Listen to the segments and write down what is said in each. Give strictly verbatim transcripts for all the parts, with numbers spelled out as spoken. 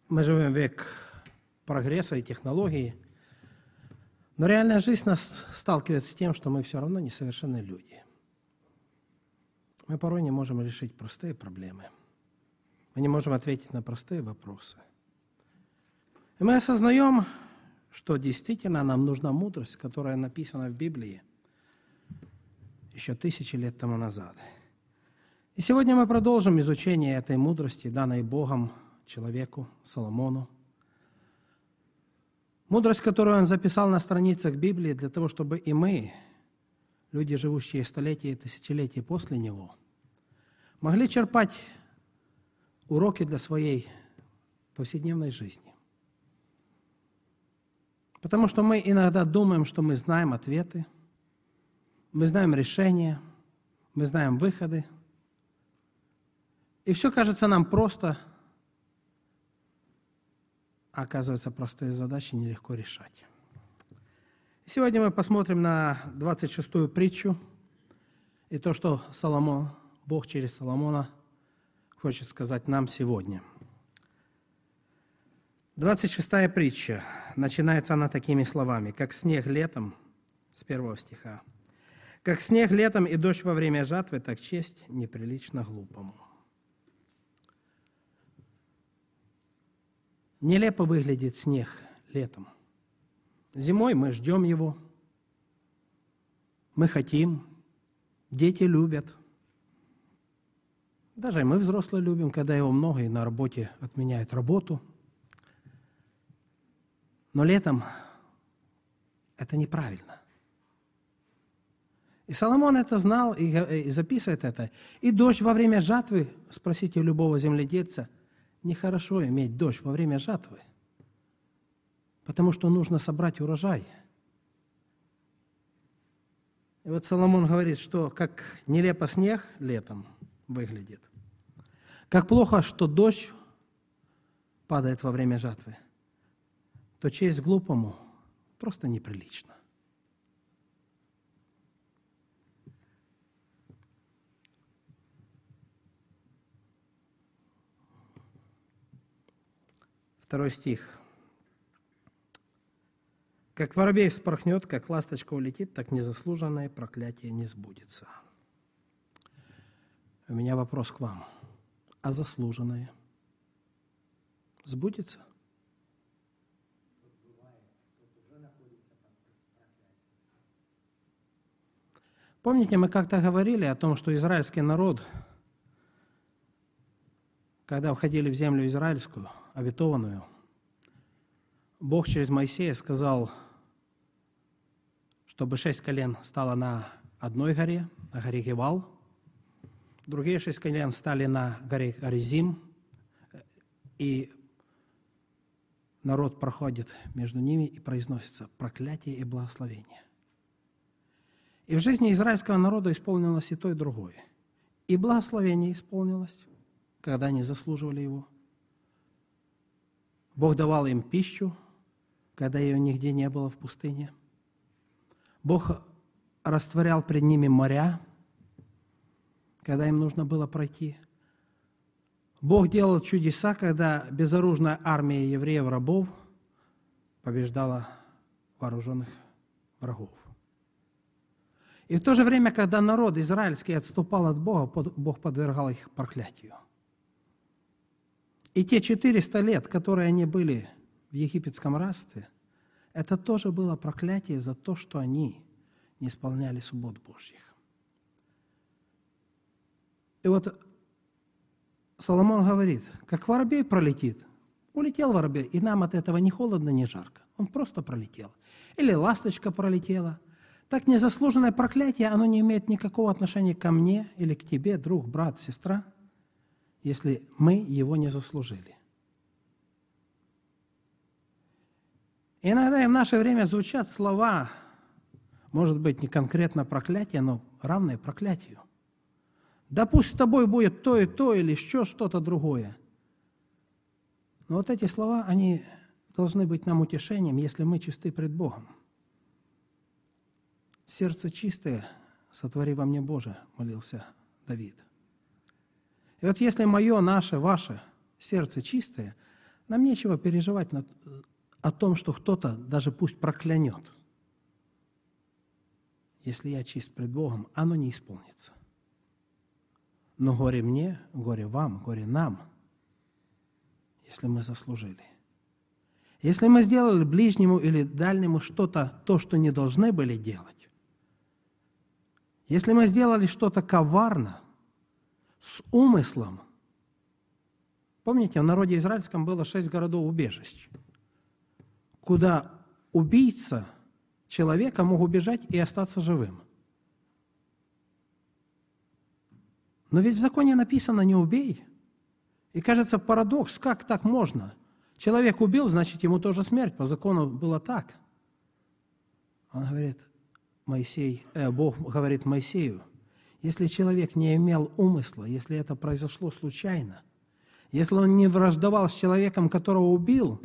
Мы живем в век прогресса и технологий, но реальная жизнь нас сталкивает с тем, что мы все равно несовершенные люди. Мы порой не можем решить простые проблемы. Мы не можем ответить на простые вопросы. И мы осознаем, что действительно нам нужна мудрость, которая написана в Библии еще тысячи лет тому назад. И сегодня мы продолжим изучение этой мудрости, данной Богом человеку, Соломону. Мудрость, которую он записал на страницах Библии, для того, чтобы и мы, люди, живущие столетия и тысячелетия после него, могли черпать уроки для своей повседневной жизни. Потому что мы иногда думаем, что мы знаем ответы, мы знаем решения, мы знаем выходы, и все кажется нам просто, а оказывается, простые задачи нелегко решать. Сегодня мы посмотрим на двадцать шестую притчу и то, что Соломон, Бог через Соломона хочет сказать нам сегодня. двадцать шестая притча. Начинается она такими словами: «Как снег летом», с первого стиха, «как снег летом и дождь во время жатвы, так честь неприлично глупому». Нелепо выглядит снег летом. Зимой мы ждем его, мы хотим, дети любят. Даже и мы, взрослые, любим, когда его много и на работе отменяют работу. Но летом это неправильно. И Соломон это знал и записывает это. И дождь во время жатвы, спросите любого земледельца, нехорошо иметь дождь во время жатвы, потому что нужно собрать урожай. И вот Соломон говорит, что как нелепо снег летом выглядит, как плохо, что дождь падает во время жатвы, то честь глупому просто неприлично. Второй стих. «Как воробей вспорхнет, как ласточка улетит, так незаслуженное проклятие не сбудется». У меня вопрос к вам. А заслуженное сбудется? Помните, мы как-то говорили о том, что израильский народ, когда входили в землю израильскую, обетованную, Бог через Моисея сказал, чтобы шесть колен стало на одной горе, на горе Гевал, другие шесть колен стали на горе Горизим, и народ проходит между ними и произносится проклятие и благословение. И в жизни израильского народа исполнилось и то, и другое. И благословение исполнилось, когда они заслуживали его. Бог давал им пищу, когда ее нигде не было в пустыне. Бог растворял пред ними моря, когда им нужно было пройти. Бог делал чудеса, когда безоружная армия евреев-рабов побеждала вооруженных врагов. И в то же время, когда народ израильский отступал от Бога, Бог подвергал их проклятию. И те четыреста лет, которые они были в египетском рабстве, это тоже было проклятие за то, что они не исполняли суббот Божьих. И вот Соломон говорит, как воробей пролетит, улетел воробей, и нам от этого ни холодно, ни жарко. Он просто пролетел. Или ласточка пролетела. Так незаслуженное проклятие, оно не имеет никакого отношения ко мне или к тебе, друг, брат, сестра, если мы его не заслужили. И иногда и в наше время звучат слова, может быть, не конкретно проклятие, но равное проклятию. Да пусть с тобой будет то и то, или еще что-то другое. Но вот эти слова, они должны быть нам утешением, если мы чисты пред Богом. «Сердце чистое, сотвори во мне, Боже», — молился Давид. И вот если мое, наше, ваше сердце чистое, Нам нечего переживать над, о том, что кто-то даже пусть проклянет. Если я чист пред Богом, оно не исполнится. Но горе мне, горе вам, горе нам, если мы заслужили. Если мы сделали ближнему или дальнему что-то, то, что не должны были делать, если мы сделали что-то коварно, с умыслом. Помните, в народе израильском было шесть городов-убежищ, куда убийца человека мог убежать и остаться живым. Но ведь в законе написано «не убей». И кажется парадокс, как так можно? Человек убил, значит, ему тоже смерть. По закону было так. Он говорит, Моисей, э, Бог говорит Моисею, если человек не имел умысла, если это произошло случайно, если он не враждовал с человеком, которого убил,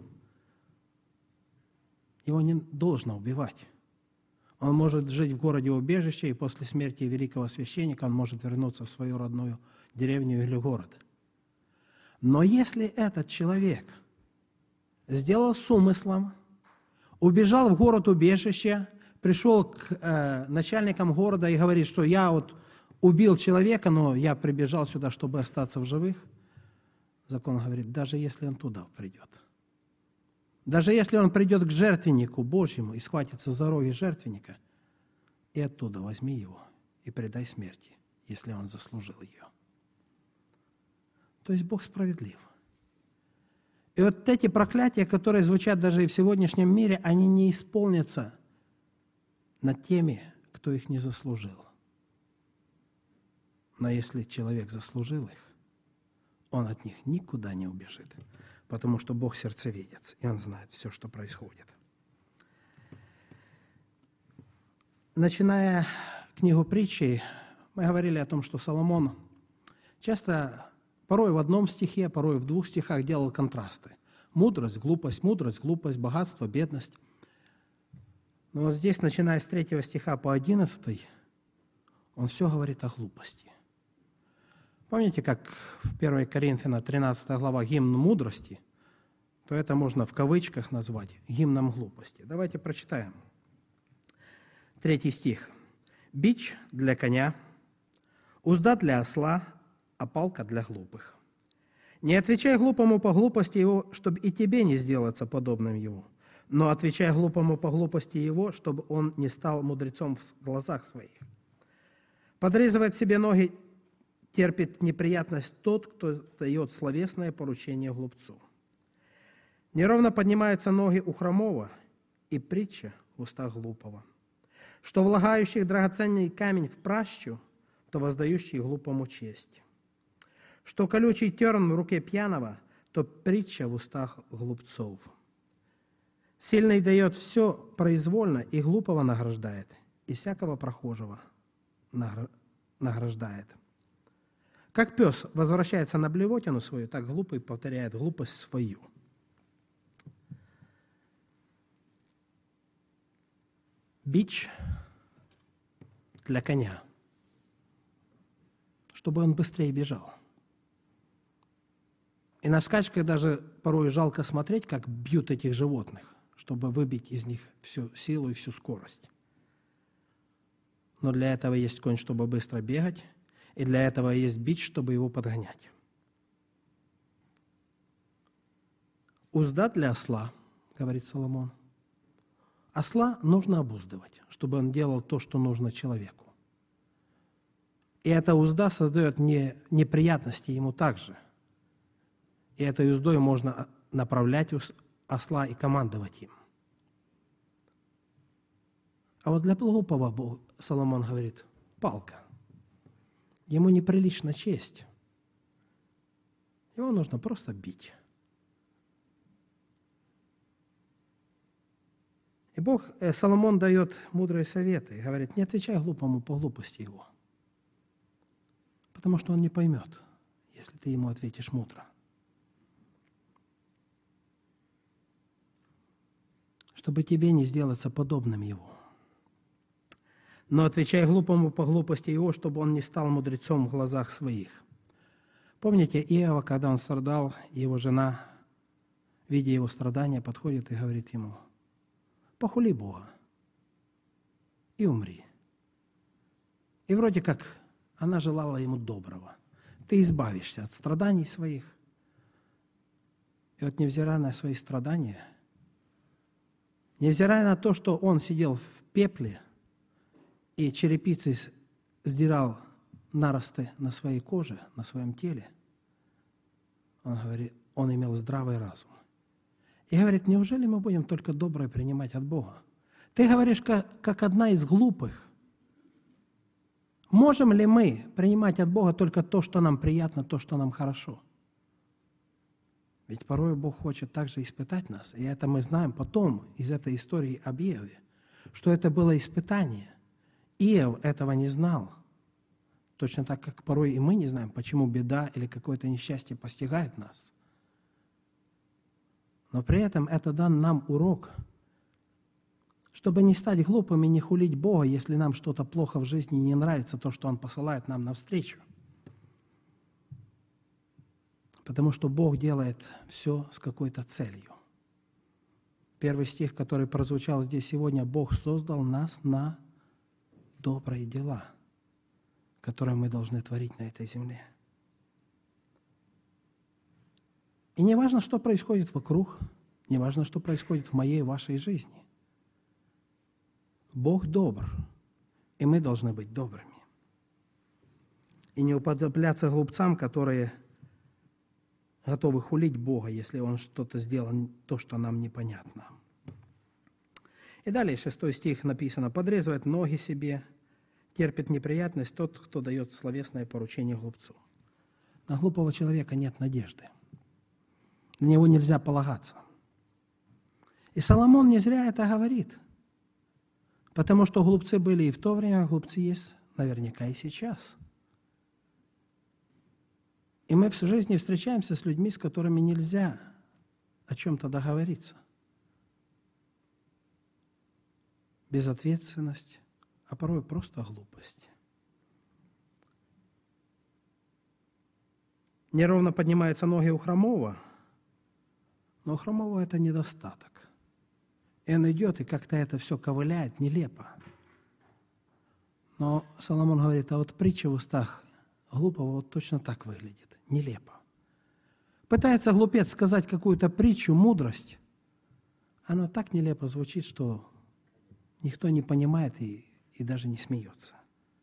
его не должно убивать. Он может жить в городе убежище, и после смерти великого священника он может вернуться в свою родную деревню или город. Но если этот человек сделал с умыслом, убежал в город убежище, пришел к э, начальникам города и говорит, что я вот убил человека, но я прибежал сюда, чтобы остаться в живых, закон говорит, даже если он туда придет, даже если он придет к жертвеннику Божьему и схватится за роги жертвенника, и оттуда возьми его и предай смерти, если он заслужил ее. То есть Бог справедлив. И вот эти проклятия, которые звучат даже и в сегодняшнем мире, они не исполнятся над теми, кто их не заслужил. Но если человек заслужил их, он от них никуда не убежит, потому что Бог сердцеведец, и Он знает все, что происходит. Начиная книгу притчей, мы говорили о том, что Соломон часто, порой в одном стихе, порой в двух стихах делал контрасты. Мудрость, глупость, мудрость, глупость, богатство, бедность. Но вот здесь, начиная с третьего стиха по одиннадцатый, он все говорит о глупости. Помните, как в первое Коринфянам тринадцатая глава гимн мудрости, то это можно в кавычках назвать гимном глупости. Давайте прочитаем. Третий стих. «Бич для коня, узда для осла, а палка для глупых. Не отвечай глупому по глупости его, чтобы и тебе не сделаться подобным ему, но отвечай глупому по глупости его, чтобы он не стал мудрецом в глазах своих. Подрезывает себе ноги, терпит неприятность тот, кто дает словесное поручение глупцу. Неровно поднимаются ноги у хромого, и притча в устах глупого. Что влагающих драгоценный камень в пращу, то воздающий глупому честь. Что колючий терн в руке пьяного, то притча в устах глупцов. Сильный дает все произвольно, и глупого награждает, и всякого прохожего награждает. Как пес возвращается на блевотину свою, так глупый повторяет глупость свою. Бич для коня, чтобы он быстрее бежал. И на скачках даже порой жалко смотреть, как бьют этих животных, чтобы выбить из них всю силу и всю скорость. Но для этого есть конь, чтобы быстро бегать, и для этого есть бич, чтобы его подгонять. Узда для осла, говорит Соломон. Осла нужно обуздывать, чтобы он делал то, что нужно человеку. И эта узда создает не, неприятности ему также. И этой уздой можно направлять осла и командовать им. А вот для глупого Соломон говорит, палка. Ему неприлично честь. Его нужно просто бить. И Бог, э, Соломон дает мудрые советы и говорит, не отвечай глупому по глупости его, потому что он не поймет, если ты ему ответишь мудро. Чтобы тебе не сделаться подобным его. Но отвечай глупому по глупости его, чтобы он не стал мудрецом в глазах своих. Помните Иова, когда он страдал, его жена видя его страдания, подходит и говорит ему: похули Бога и умри. И вроде как она желала ему доброго. Ты избавишься от страданий своих. И вот невзирая на свои страдания, невзирая на то, что он сидел в пепле и черепицей сдирал наросты на своей коже, на своем теле, он говорит, он имел здравый разум. И говорит: неужели мы будем только доброе принимать от Бога? Ты говоришь, как, как одна из глупых. Можем ли мы принимать от Бога только то, что нам приятно, то, что нам хорошо? Ведь порой Бог хочет также испытать нас. И это мы знаем потом из этой истории об Иове, что это было испытание. Иов этого не знал. Точно так, как порой и мы не знаем, почему беда или какое-то несчастье постигает нас. Но при этом это дан нам урок, чтобы не стать глупыми, не хулить Бога, если нам что-то плохо в жизни не нравится, то, что Он посылает нам навстречу. Потому что Бог делает все с какой-то целью. Первый стих, который прозвучал здесь сегодня: Бог создал нас на добрые дела, которые мы должны творить на этой земле. И не важно, что происходит вокруг, не важно, что происходит в моей и вашей жизни. Бог добр, и мы должны быть добрыми. И не уподобляться глупцам, которые готовы хулить Бога, если Он что-то сделал, то, что нам непонятно. И далее, шестой стих написано: «Подрезывает ноги себе, терпит неприятность тот, кто дает словесное поручение глупцу». На глупого человека нет надежды. На него нельзя полагаться. И Соломон не зря это говорит, потому что глупцы были и в то время, глупцы есть наверняка и сейчас. И мы в жизни встречаемся с людьми, с которыми нельзя о чем-то договориться. Безответственность, а порой просто глупость. Неровно поднимаются ноги у хромого, но у хромого это недостаток. И он идет, и как-то это все ковыляет, нелепо. Но Соломон говорит: а вот притча в устах глупого вот точно так выглядит, нелепо. Пытается глупец сказать какую-то притчу, мудрость, оно так нелепо звучит, что никто не понимает и, и даже не смеется.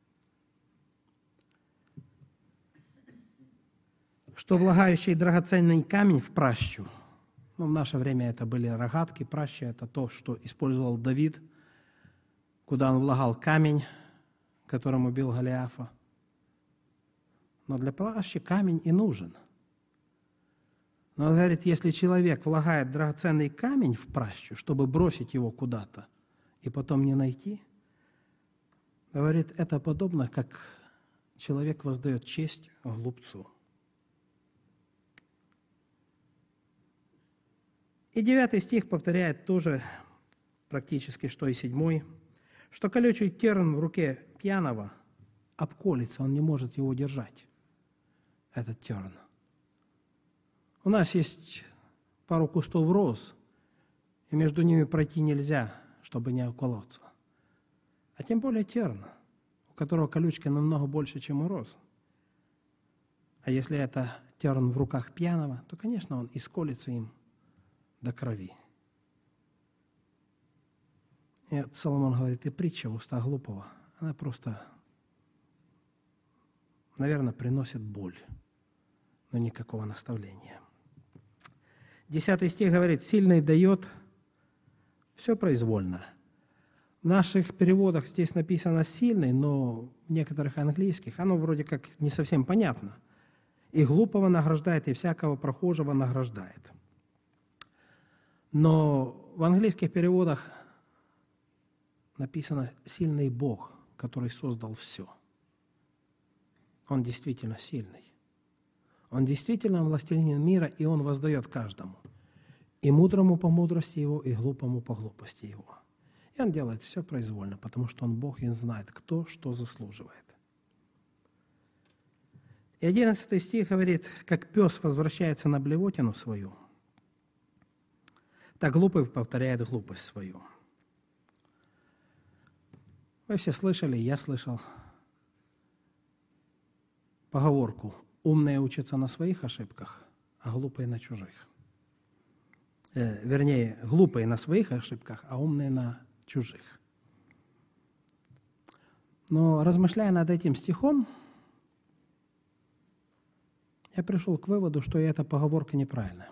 Что влагающий драгоценный камень в пращу, ну, в наше время это были рогатки, праща – это то, что использовал Давид, куда он влагал камень, которым убил Голиафа. Но для пращи камень и нужен. Но он говорит, если человек влагает драгоценный камень в пращу, чтобы бросить его куда-то и потом не найти, говорит, это подобно, как человек воздает честь глупцу. И девятый стих повторяет тоже практически, что и седьмой, что колючий терн в руке пьяного обколется, он не может его держать, этот терн. У нас есть пару кустов роз, и между ними пройти нельзя, чтобы не уколоться. А тем более терн, у которого колючка намного больше, чем у роз. А если это терн в руках пьяного, то, конечно, он исколется им до крови. И Соломон говорит, и притча в устах глупого, она просто, наверное, приносит боль, но никакого наставления. Десятый стих говорит, сильный дает все произвольно. В наших переводах здесь написано сильный, но в некоторых английских оно вроде как не совсем понятно. И глупого награждает, и всякого прохожего награждает. Но в английских переводах написано «сильный Бог, который создал все». Он действительно сильный. Он действительно властелин мира, и Он воздает каждому. И мудрому по мудрости Его, и глупому по глупости Его. И Он делает все произвольно, потому что Он Бог, и Он знает, кто что заслуживает. И одиннадцатый стих говорит, как пес возвращается на блевотину свою, так глупый повторяет глупость свою. Вы все слышали, я слышал поговорку: умные учатся на своих ошибках, а глупые на чужих. Э, вернее, глупые на своих ошибках, а умные на чужих. Но размышляя над этим стихом, я пришел к выводу, что эта поговорка неправильная.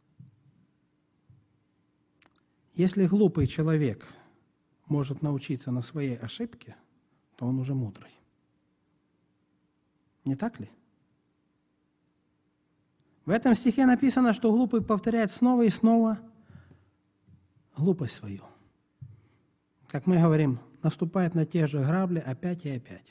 Если глупый человек может научиться на своей ошибке, то он уже мудрый. Не так ли? В этом стихе написано, что глупый повторяет снова и снова глупость свою. Как мы говорим, наступает на те же грабли опять и опять.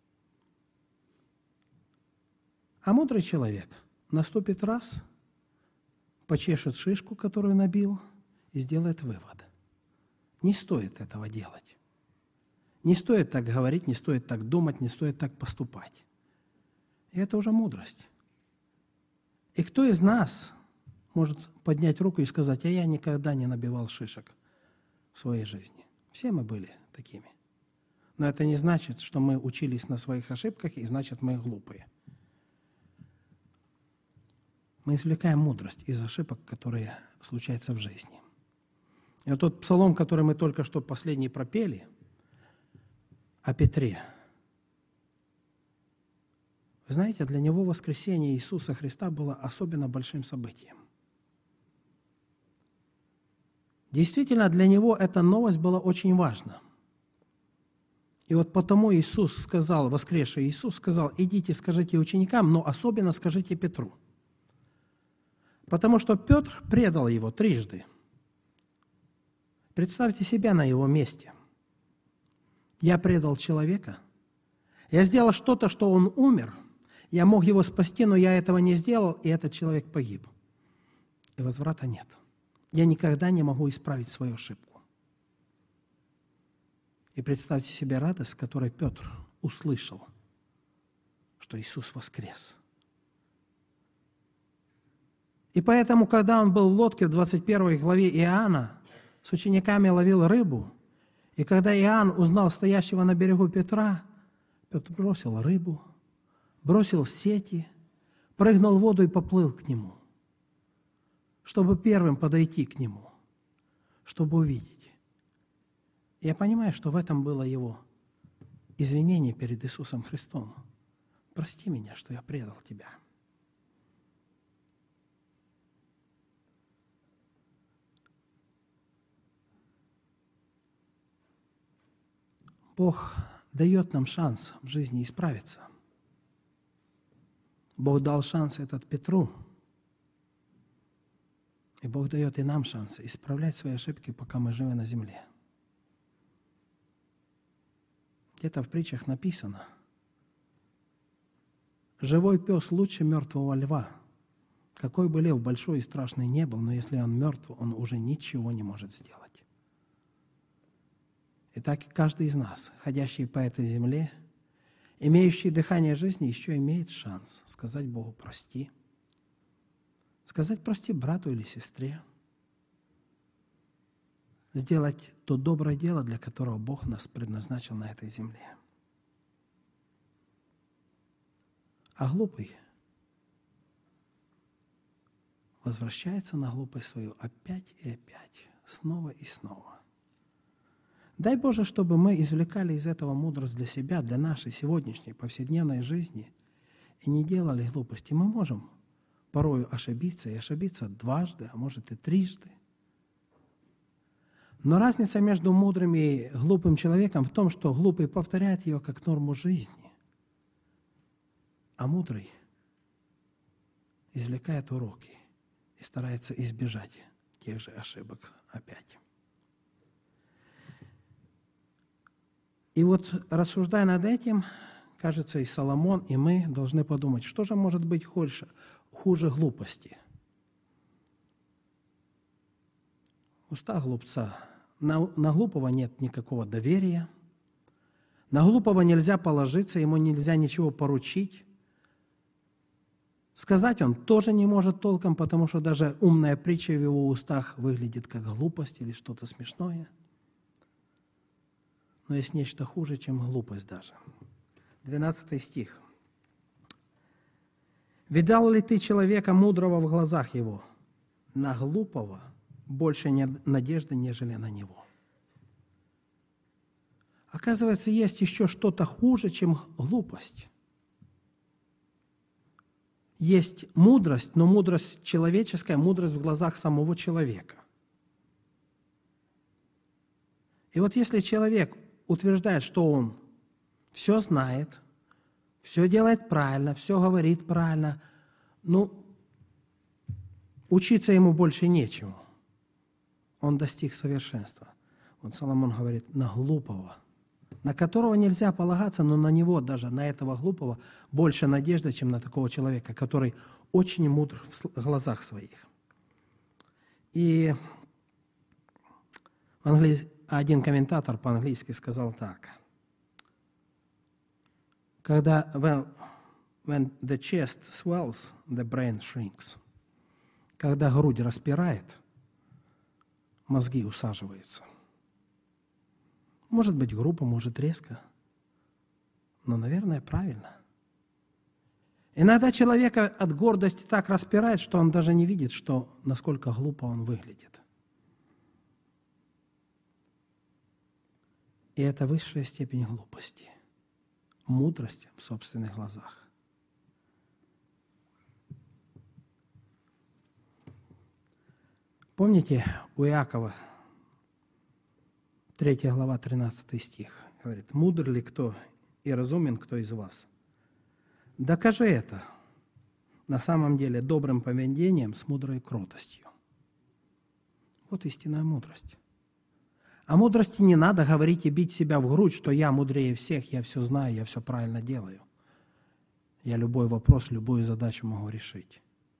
А мудрый человек наступит раз, почешет шишку, которую набил, и сделает вывод. Не стоит этого делать. Не стоит так говорить, не стоит так думать, не стоит так поступать. И это уже мудрость. И кто из нас может поднять руку и сказать: а я никогда не набивал шишек в своей жизни? Все мы были такими. Но это не значит, что мы учились на своих ошибках, и значит, мы глупые. Мы извлекаем мудрость из ошибок, которые случаются в жизни. И вот тот псалом, который мы только что последний пропели, о Петре. Вы знаете, для него воскресение Иисуса Христа было особенно большим событием. Действительно, для него эта новость была очень важна. И вот потому Иисус сказал, воскресший Иисус сказал: идите, скажите ученикам, но особенно скажите Петру. Потому что Петр предал его трижды. Представьте себя на его месте. Я предал человека. Я сделал что-то, что он умер. Я мог его спасти, но я этого не сделал, и этот человек погиб. И возврата нет. Я никогда не могу исправить свою ошибку. И представьте себе радость, с которой Петр услышал, что Иисус воскрес. И поэтому, когда он был в лодке в двадцать первой главе Иоанна, с учениками ловил рыбу, и когда Иоанн узнал стоящего на берегу Петра, Петр бросил рыбу, бросил сети, прыгнул в воду и поплыл к нему, чтобы первым подойти к нему, чтобы увидеть. Я понимаю, что в этом было его извинение перед Иисусом Христом. Прости меня, что я предал тебя. Бог дает нам шанс в жизни исправиться. Бог дал шанс этот Петру. И Бог дает и нам шанс исправлять свои ошибки, пока мы живы на земле. Где-то в притчах написано: живой пес лучше мертвого льва. Какой бы лев большой и страшный не был, но если он мертв, он уже ничего не может сделать. Итак, каждый из нас, ходящий по этой земле, имеющий дыхание жизни, еще имеет шанс сказать Богу «прости», сказать «прости» брату или сестре, сделать то доброе дело, для которого Бог нас предназначил на этой земле. А глупый возвращается на глупость свою опять и опять, снова и снова. Дай Боже, чтобы мы извлекали из этого мудрость для себя, для нашей сегодняшней повседневной жизни и не делали глупости. Мы можем порою ошибиться, и ошибиться дважды, а может и трижды. Но разница между мудрым и глупым человеком в том, что глупый повторяет ее как норму жизни, а мудрый извлекает уроки и старается избежать тех же ошибок опять. И вот, рассуждая над этим, кажется, и Соломон, и мы должны подумать, что же может быть хуже, хуже глупости? Уста глупца. На, на глупого нет никакого доверия. На глупого нельзя положиться, ему нельзя ничего поручить. Сказать он тоже не может толком, потому что даже умная притча в его устах выглядит как глупость или что-то смешное. Но есть нечто хуже, чем глупость даже. двенадцатый стих. «Видал ли ты человека мудрого в глазах его? На глупого больше надежды, нежели на него». Оказывается, есть еще что-то хуже, чем глупость. Есть мудрость, но мудрость человеческая, мудрость в глазах самого человека. И вот если человек утверждает, что он все знает, все делает правильно, все говорит правильно, ну, учиться ему больше нечему. Он достиг совершенства. Вот Соломон говорит, на глупого, на которого нельзя полагаться, но на него, даже на этого глупого, больше надежды, чем на такого человека, который очень мудр в глазах своих. И один комментатор по-английски сказал так. Когда when, when the chest swells, the brain shrinks. Когда грудь распирает, мозги усаживаются. Может быть, грубо, может, резко, но, наверное, правильно. Иногда человека от гордости так распирает, что он даже не видит, что, насколько глупо он выглядит. И это высшая степень глупости. Мудрость в собственных глазах. Помните, у Иакова, третья глава, тринадцатый стих, говорит, «Мудр ли кто и разумен кто из вас? Докажи это на самом деле добрым поведением с мудрой кротостью». Вот истинная мудрость. О мудрости не надо говорить и бить себя в грудь, что я мудрее всех, я все знаю, я все правильно делаю. Я любой вопрос, любую задачу могу решить.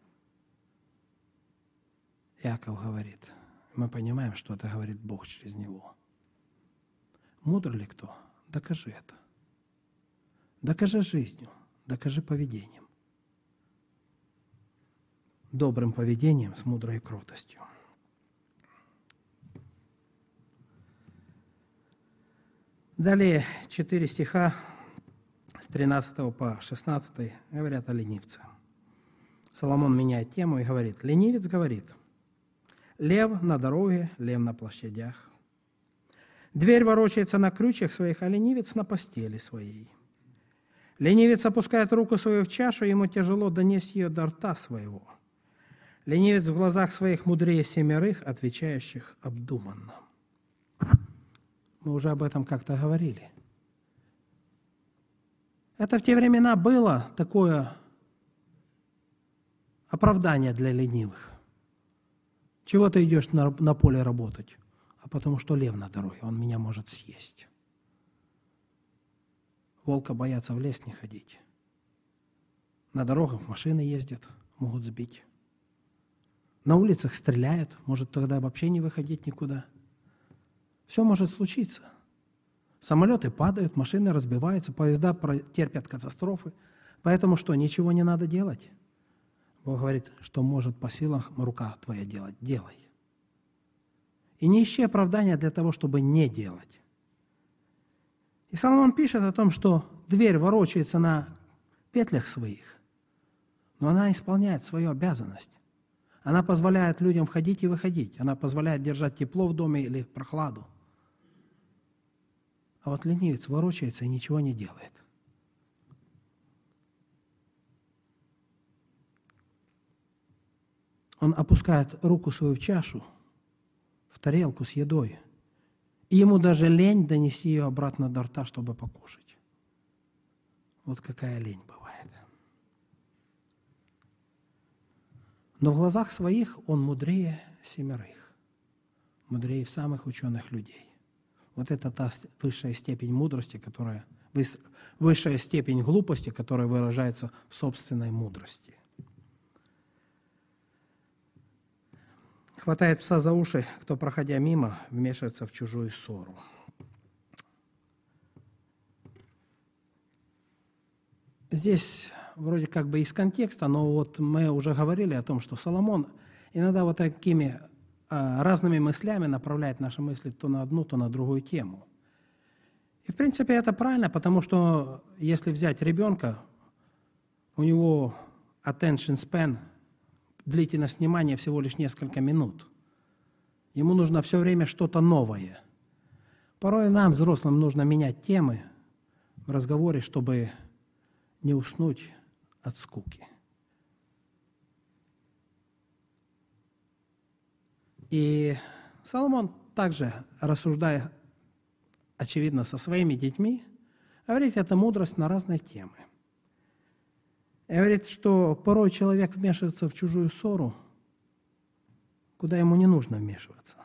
Иаков говорит, мы понимаем, что это говорит Бог через него. Мудр ли кто? Докажи это. Докажи жизнью, докажи поведением. Добрым поведением с мудрой кротостью. Далее четыре стиха с тринадцатого по шестнадцатый говорят о ленивце. Соломон меняет тему и говорит, ленивец говорит, лев на дороге, лев на площадях. Дверь ворочается на крючьях своих, а ленивец на постели своей. Ленивец опускает руку свою в чашу, ему тяжело донести ее до рта своего. Ленивец в глазах своих мудрее семерых, отвечающих обдуманно. Мы уже об этом как-то говорили. Это в те времена было такое оправдание для ленивых. Чего ты идешь на, на поле работать? А потому что лев на дороге, он меня может съесть. Волка боятся в лес не ходить. На дорогах машины ездят, могут сбить. На улицах стреляют, может тогда вообще не выходить никуда. Все может случиться. Самолеты падают, машины разбиваются, поезда терпят катастрофы. Поэтому что, ничего не надо делать? Бог говорит, что может по силам рука твоя делать. Делай. И не ищи оправдания для того, чтобы не делать. И Соломон пишет о том, что дверь ворочается на петлях своих, но она исполняет свою обязанность. Она позволяет людям входить и выходить. Она позволяет держать тепло в доме или прохладу. А вот ленивец ворочается и ничего не делает. Он опускает руку свою в чашу, в тарелку с едой, и ему даже лень донести ее обратно до рта, чтобы покушать. Вот какая лень бывает. Но в глазах своих он мудрее семерых, мудрее самых ученых людей. Вот это та высшая степень мудрости, которая, высшая степень глупости, которая выражается в собственной мудрости. Хватает пса за уши, кто, проходя мимо, вмешивается в чужую ссору. Здесь вроде как бы из контекста, но вот мы уже говорили о том, что Соломон иногда вот такими а, разными мыслями направляет наши мысли то на одну, то на другую тему. И, в принципе, это правильно, потому что если взять ребенка, у него attention span, длительность внимания всего лишь несколько минут. Ему нужно все время что-то новое. Порой нам, взрослым, нужно менять темы в разговоре, чтобы не уснуть от скуки. И Соломон также, рассуждая, очевидно, со своими детьми, говорит, это мудрость на разные темы. И говорит, что порой человек вмешивается в чужую ссору, куда ему не нужно вмешиваться.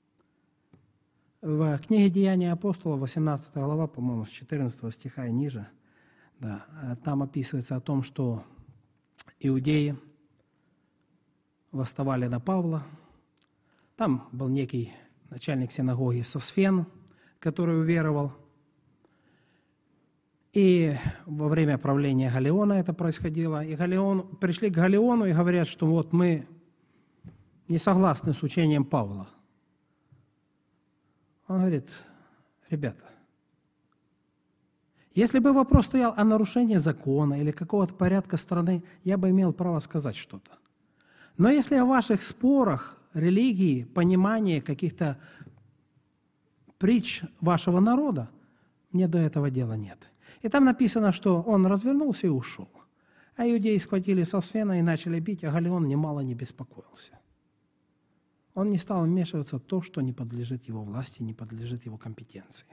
В книге «Деяния апостолов», восемнадцатая глава, по-моему, с четырнадцатого стиха и ниже, да, там описывается о том, что иудеи восставали на Павла. Там был некий начальник синагоги Сосфен, который уверовал. И во время правления Галлиона это происходило. И Галлион, пришли к Галлиону и говорят, что вот мы не согласны с учением Павла. Он говорит, ребята, если бы вопрос стоял о нарушении закона или какого-то порядка страны, я бы имел право сказать что-то. Но если о ваших спорах, религии, понимании каких-то притч вашего народа, мне до этого дела нет. И там написано, что он развернулся и ушел. А иудеи схватили Сосфена и начали бить, а Галлион немало не беспокоился. Он не стал вмешиваться в то, что не подлежит его власти, не подлежит его компетенции.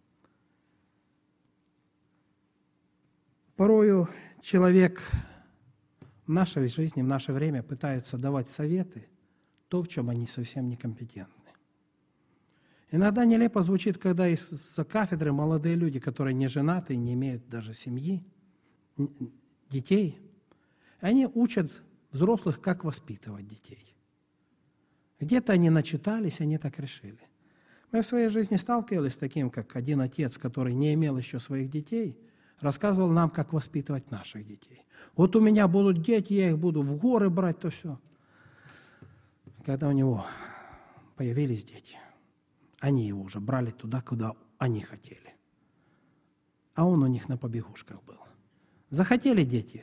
Порою человек в нашей жизни, в наше время пытается давать советы, то, в чем они совсем некомпетентны. Иногда нелепо звучит, когда из-за кафедры молодые люди, которые не женаты, не имеют даже семьи, детей, они учат взрослых, как воспитывать детей. Где-то они начитались, они так решили. Мы в своей жизни сталкивались с таким, как один отец, который не имел еще своих детей, рассказывал нам, как воспитывать наших детей. Вот у меня будут дети, я их буду в горы брать, то все. Когда у него появились дети, они его уже брали туда, куда они хотели. А он у них на побегушках был. Захотели дети,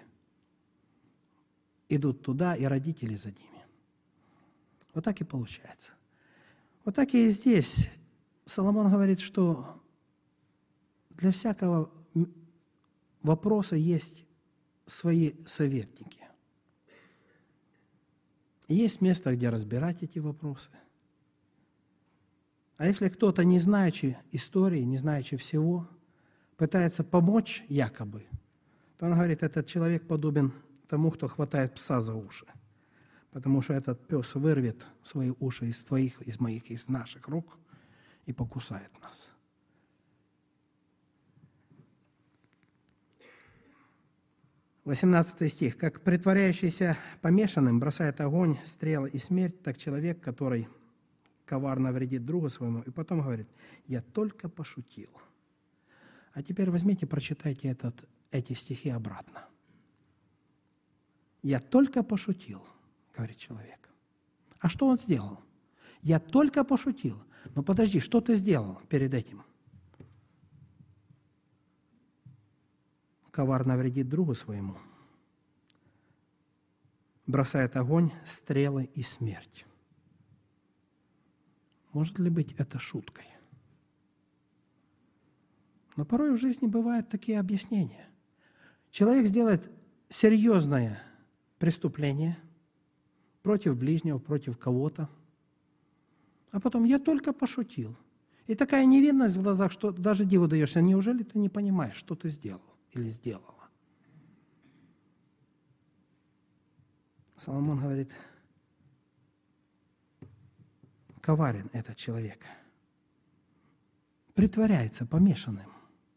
идут туда, и родители за ними. Вот так и получается. Вот так и здесь Соломон говорит, что для всякого вопроса есть свои советники. Есть место, где разбирать эти вопросы. А если кто-то, не знаючи истории, не знаючи всего, пытается помочь якобы, то он говорит, этот человек подобен тому, кто хватает пса за уши. Потому что этот пес вырвет свои уши из твоих, из моих, из наших рук и покусает нас. восемнадцатый стих. «Как притворяющийся помешанным бросает огонь, стрелы и смерть, так человек, который коварно вредит другу своему». И потом говорит, «Я только пошутил». А теперь возьмите, прочитайте этот, эти стихи обратно. «Я только пошутил», говорит человек. А что он сделал? «Я только пошутил». Но подожди, что ты сделал перед этим? Коварно вредит другу своему, бросает огонь, стрелы и смерть. Может ли быть это шуткой? Но порой в жизни бывают такие объяснения. Человек сделает серьезное преступление против ближнего, против кого-то, а потом «я только пошутил». И такая невинность в глазах, что даже диву даешься, неужели ты не понимаешь, что ты сделал или сделала? Соломон говорит, коварен этот человек, притворяется помешанным,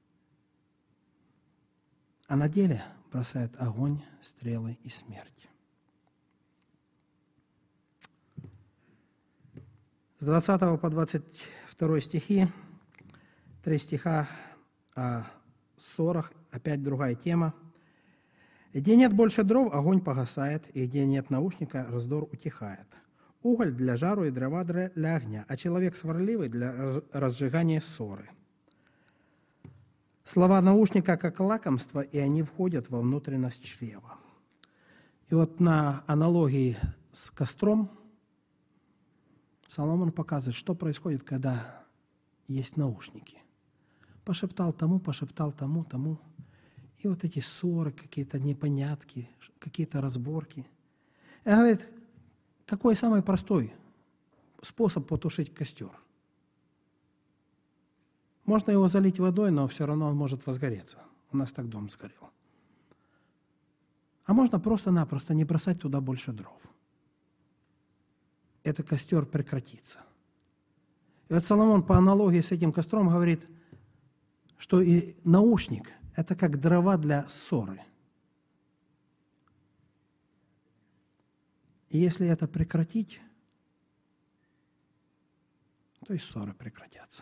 а на деле бросает огонь, стрелы и смерть. С двадцатого по двадцать второй стихи, три стиха о ссорах, опять другая тема. И где нет больше дров, огонь погасает, и где нет наушника, раздор утихает. Уголь для жару и дрова для огня, а человек сварливый для разжигания ссоры. Слова наушника как лакомство, и они входят во внутренность чрева. И вот на аналогии с костром Соломон показывает, что происходит, когда есть наушники. Пошептал тому, пошептал тому, тому. И вот эти ссоры, какие-то непонятки, какие-то разборки. И говорит, какой самый простой способ потушить костер? Можно его залить водой, но все равно он может возгореться. У нас так дом сгорел. А можно просто-напросто не бросать туда больше дров. Этот костер прекратится. И вот Соломон по аналогии с этим костром говорит, что и наушник – это как дрова для ссоры. И если это прекратить, то и ссоры прекратятся.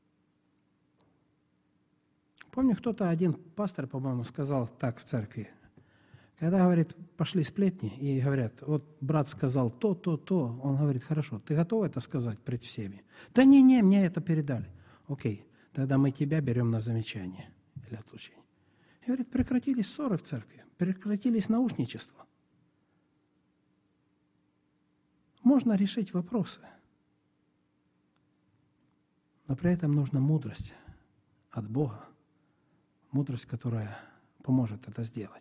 Помню, кто-то, один пастор, по-моему, сказал так в церкви, когда, говорит, пошли сплетни, и говорят, вот брат сказал то, то, то, он говорит, хорошо, ты готов это сказать пред всеми? Да не, не, мне это передали. Окей, тогда мы тебя берем на замечание или отлучение. И говорит, прекратились ссоры в церкви, прекратились наушничества. Можно решить вопросы, но при этом нужна мудрость от Бога, мудрость, которая поможет это сделать.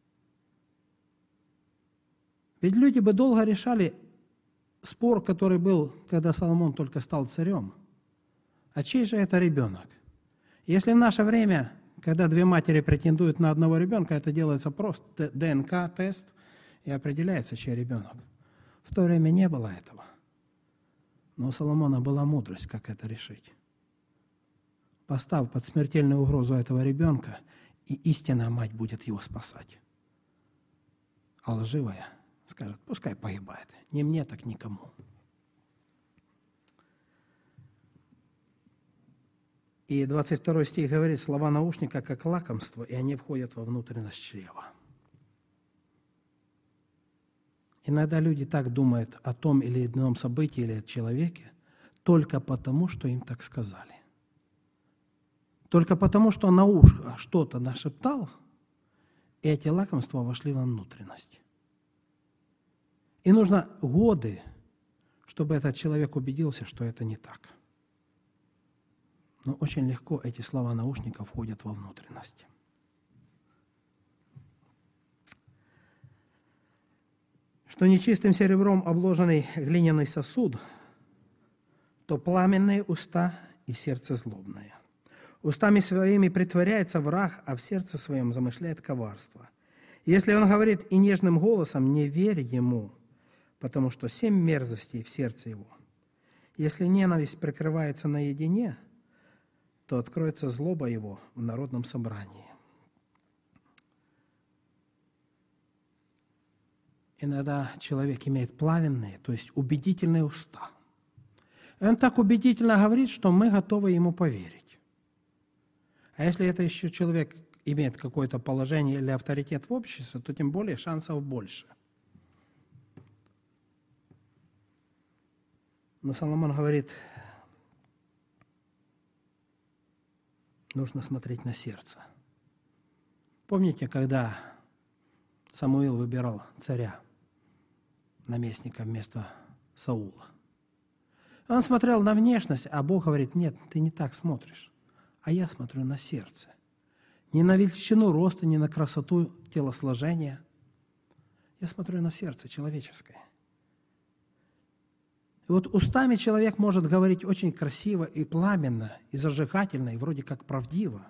Ведь люди бы долго решали спор, который был, когда Соломон только стал царем. А чей же это ребенок? Если в наше время, когда две матери претендуют на одного ребенка, это делается просто ДНК-тест и определяется, чей ребенок. В то время не было этого. Но у Соломона была мудрость, как это решить. Поставь под смертельную угрозу этого ребенка, и истинная мать будет его спасать. А лживая скажет, пускай погибает. Не мне, так никому. И двадцать второй стих говорит, слова наушника как лакомство, и они входят во внутренность чрева. Иногда люди так думают о том или ином событии или о человеке только потому, что им так сказали. Только потому, что на ушко что-то нашептал, и эти лакомства вошли во внутренность. И нужно годы, чтобы этот человек убедился, что это не так. Но очень легко эти слова наушника входят во внутренность. Что нечистым серебром обложенный глиняный сосуд, то пламенные уста и сердце злобное. Устами своими притворяется враг, а в сердце своем замышляет коварство. Если он говорит и нежным голосом, не верь ему, потому что семь мерзостей в сердце его. Если ненависть прикрывается наедине, то откроется злоба его в народном собрании. Иногда человек имеет пламенные, то есть убедительные уста. И он так убедительно говорит, что мы готовы ему поверить. А если это еще человек имеет какое-то положение или авторитет в обществе, то тем более шансов больше. Но Соломон говорит, нужно смотреть на сердце. Помните, когда Самуил выбирал царя, наместника вместо Саула? Он смотрел на внешность, а Бог говорит, нет, ты не так смотришь, а я смотрю на сердце. Не на величину роста, не на красоту телосложения. Я смотрю на сердце человеческое. И вот устами человек может говорить очень красиво и пламенно, и зажигательно, и вроде как правдиво.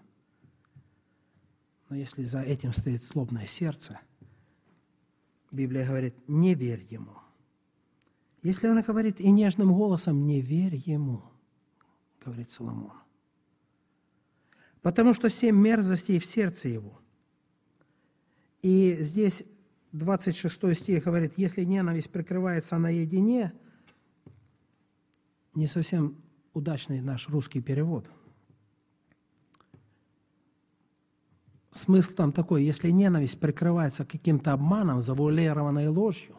Но если за этим стоит злобное сердце, Библия говорит, не верь ему. Если он говорит и нежным голосом, не верь ему, говорит Соломон. Потому что семь мерзостей в сердце его. И здесь двадцать шестой стих говорит, если ненависть прикрывается наедине, не совсем удачный наш русский перевод. смысл там такой, если ненависть прикрывается каким-то обманом, завуалированной ложью,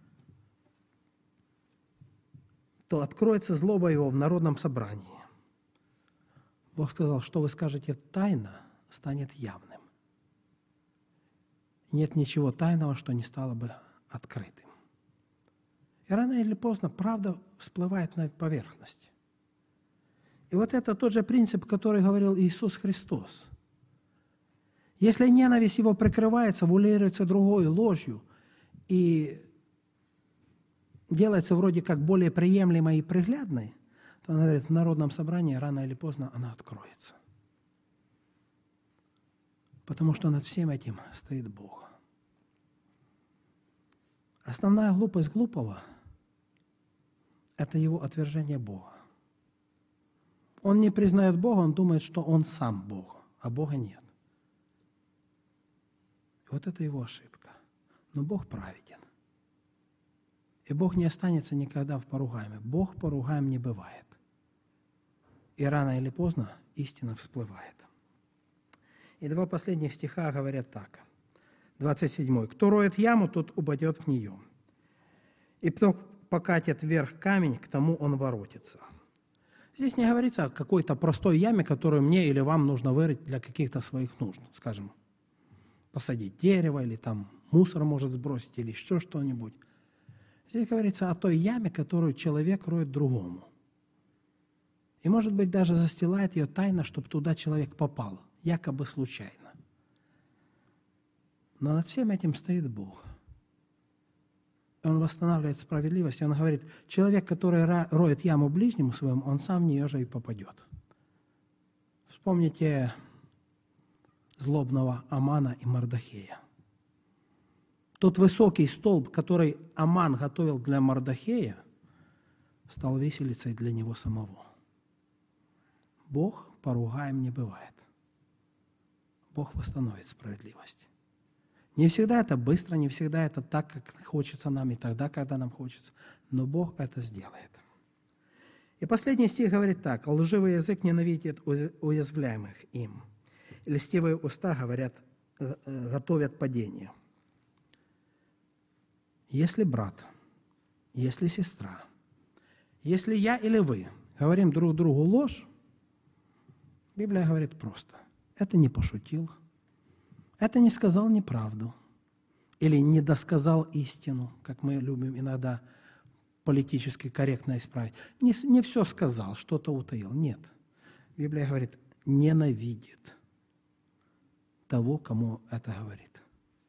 то откроется злоба его в народном собрании. Бог сказал, что вы скажете тайно, станет явным. Нет ничего тайного, что не стало бы открытым. И рано или поздно правда всплывает на поверхность. И вот это тот же принцип, который говорил Иисус Христос. Если ненависть его прикрывается, вуалируется другой ложью и делается вроде как более приемлемой и приглядной, то, он говорит, в народном собрании рано или поздно она откроется. Потому что над всем этим стоит Бог. Основная глупость глупого – это его отвержение Бога. Он не признает Бога, он думает, что он сам Бог, а Бога нет. И вот это его ошибка. Но Бог праведен. И Бог не останется никогда в поругаемом. Бог поругаем не бывает. И рано или поздно истина всплывает. И два последних стиха говорят так. двадцать седьмой. «Кто роет яму, тот упадет в нее. И кто покатит вверх камень, к тому он воротится». Здесь не говорится о какой-то простой яме, которую мне или вам нужно вырыть для каких-то своих нужд. Скажем, посадить дерево, или там мусор может сбросить, или еще что-нибудь. Здесь говорится о той яме, которую человек роет другому. И, может быть, даже застилает ее тайно, чтобы туда человек попал, якобы случайно. Но над всем этим стоит Бог. Он восстанавливает справедливость, и он говорит, человек, который роет яму ближнему своему, он сам в нее же и попадет. Вспомните злобного Амана и Мардохея. Тот высокий столб, который Аман готовил для Мардохея, стал виселицей для него самого. Бог поругаем не бывает. Бог восстановит справедливость. Не всегда это быстро, не всегда это так, как хочется нам, и тогда, когда нам хочется. Но Бог это сделает. И последний стих говорит так. «Лживый язык ненавидит уязвляемых им. И льстивые уста говорят, готовят падение». Если брат, если сестра, если я или вы говорим друг другу ложь, Библия говорит просто. Это не пошутил. Это не сказал неправду или не досказал истину, как мы любим иногда политически корректно исправить. Не, не все сказал, что-то утаил. Нет. Библия говорит, ненавидит того, кому это говорит.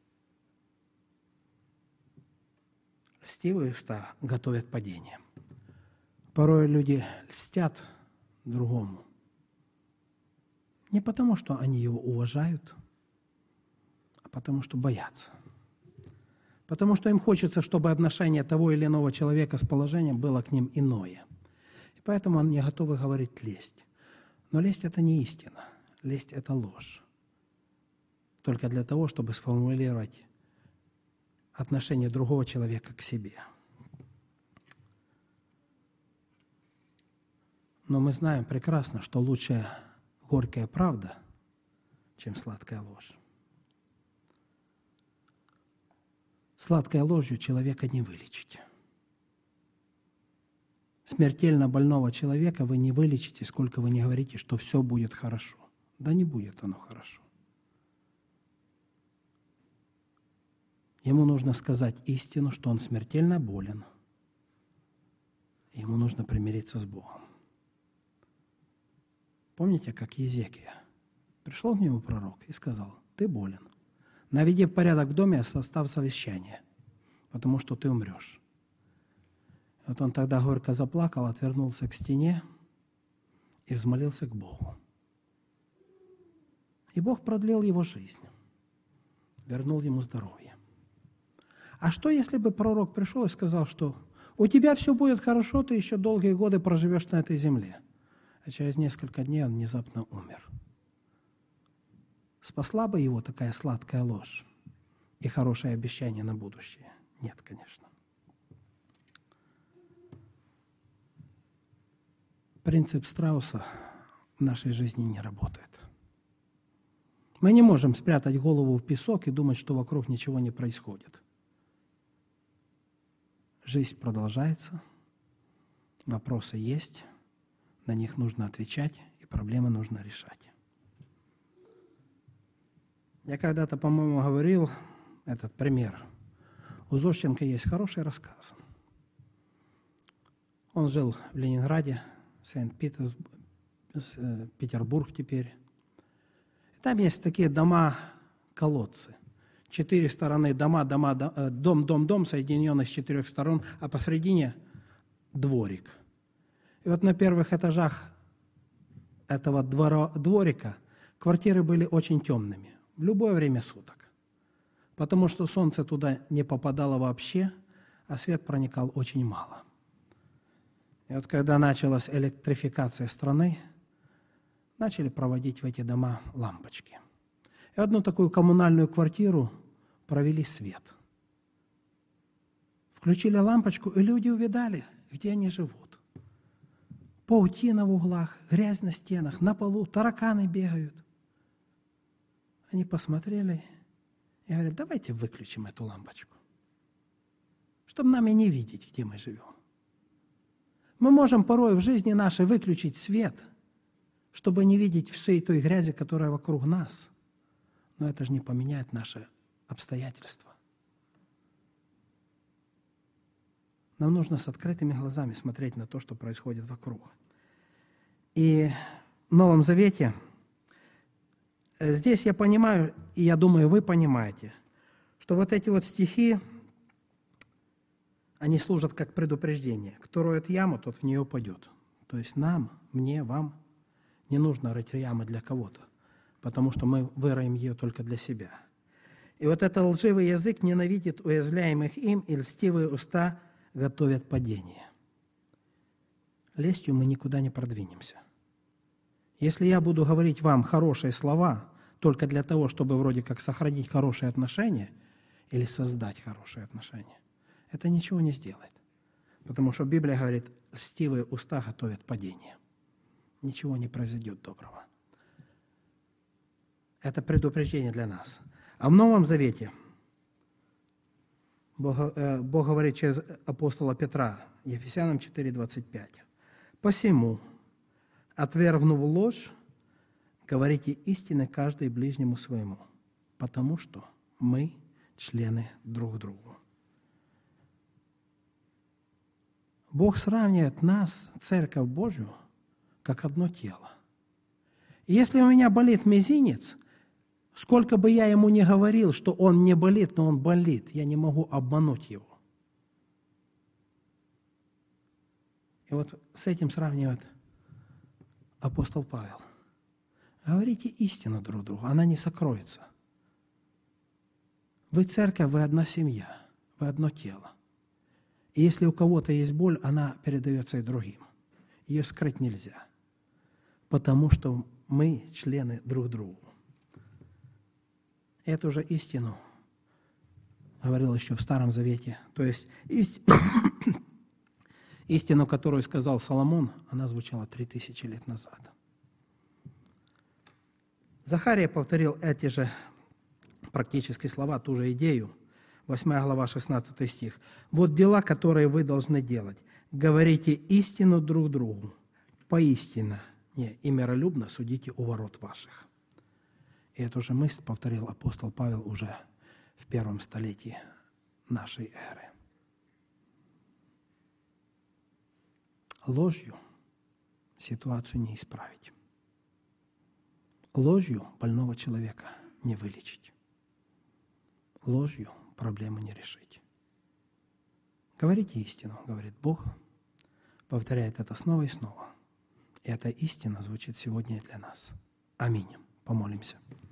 Льстивые уста готовят падение. Порой люди льстят другому. Не потому, что они его уважают, потому что боятся. Потому что им хочется, чтобы отношение того или иного человека с положением было к ним иное. И поэтому они готовы говорить лесть. Но лесть – это не истина. Лесть – это ложь. Только для того, чтобы сформулировать отношение другого человека к себе. Но мы знаем прекрасно, что лучше горькая правда, чем сладкая ложь. Сладкой ложью человека не вылечить. Смертельно больного человека вы не вылечите, сколько вы не говорите, что все будет хорошо. Да не будет оно хорошо. Ему нужно сказать истину, что он смертельно болен. Ему нужно примириться с Богом. Помните, как Езекия? Пришел к нему пророк и сказал, ты болен. Наведи в порядок в доме, составь совещание, потому что ты умрешь. Вот он тогда горько заплакал, отвернулся к стене и взмолился к Богу. И Бог продлил его жизнь, вернул ему здоровье. А что, если бы пророк пришел и сказал, что у тебя все будет хорошо, ты еще долгие годы проживешь на этой земле, а через несколько дней он внезапно умер? Спасла бы его такая сладкая ложь и хорошее обещание на будущее? Нет, конечно. Принцип страуса в нашей жизни не работает. Мы не можем спрятать голову в песок и думать, что вокруг ничего не происходит. Жизнь продолжается, вопросы есть, на них нужно отвечать, и проблемы нужно решать. Я когда-то, по-моему, говорил этот пример. У Зощенко есть хороший рассказ. Он жил в Ленинграде, Санкт-Петербург теперь. Там есть такие дома-колодцы. Четыре стороны дома, дома, дом, дом, дом, соединенные с четырех сторон, а посредине дворик. И вот на первых этажах этого двора, дворика квартиры были очень темными в любое время суток, потому что солнце туда не попадало вообще, а свет проникал очень мало. И вот когда началась электрификация страны, начали проводить в эти дома лампочки. И в одну такую коммунальную квартиру провели свет. Включили лампочку, и люди увидали, где они живут. Паутина в углах, грязь на стенах, на полу, тараканы бегают. Они посмотрели и говорят: давайте выключим эту лампочку, чтобы нам и не видеть, где мы живем. Мы можем порой в жизни нашей выключить свет, чтобы не видеть всей той грязи, которая вокруг нас. Но это же не поменяет наши обстоятельства. Нам нужно с открытыми глазами смотреть на то, что происходит вокруг. И в Новом Завете, здесь я понимаю, и я думаю, вы понимаете, что вот эти вот стихи, они служат как предупреждение. Кто роет яму, тот в нее упадет. То есть нам, мне, вам не нужно рыть ямы для кого-то, потому что мы выроем ее только для себя. И вот этот лживый язык ненавидит уязвляемых им, и льстивые уста готовят падение. Лестью мы никуда не продвинемся. Если я буду говорить вам хорошие слова только для того, чтобы вроде как сохранить хорошие отношения или создать хорошие отношения, это ничего не сделает. Потому что Библия говорит: льстивые уста готовят падение. Ничего не произойдет доброго. Это предупреждение для нас. А в Новом Завете Бог, э, Бог говорит через апостола Петра, Ефесянам четыре двадцать пять. «Посему, отвергнув ложь, говорите истины каждый ближнему своему, потому что мы члены друг другу». Бог сравнивает нас, Церковь Божию, как одно тело. И если у меня болит мизинец, сколько бы я ему ни говорил, что он не болит, но он болит, я не могу обмануть его. И вот с этим сравнивает апостол Павел. Говорите истину друг другу, она не сокроется. Вы церковь, вы одна семья, вы одно тело. И если у кого-то есть боль, она передается и другим. Ее скрыть нельзя, потому что мы члены друг другу. Эту же истину говорил еще в Старом Завете. То есть ист... истину, которую сказал Соломон, она звучала три тысячи лет назад. Захария повторил эти же практически слова, ту же идею. восьмая глава, шестнадцатый стих. «Вот дела, которые вы должны делать. Говорите истину друг другу, поистине, не, и миролюбно судите у ворот ваших». И эту же мысль повторил апостол Павел уже в первом столетии нашей эры. Ложью ситуацию не исправить. Ложью больного человека не вылечить. Ложью проблему не решить. Говорите истину, говорит Бог, повторяет это снова и снова. И эта истина звучит сегодня и для нас. Аминь. Помолимся.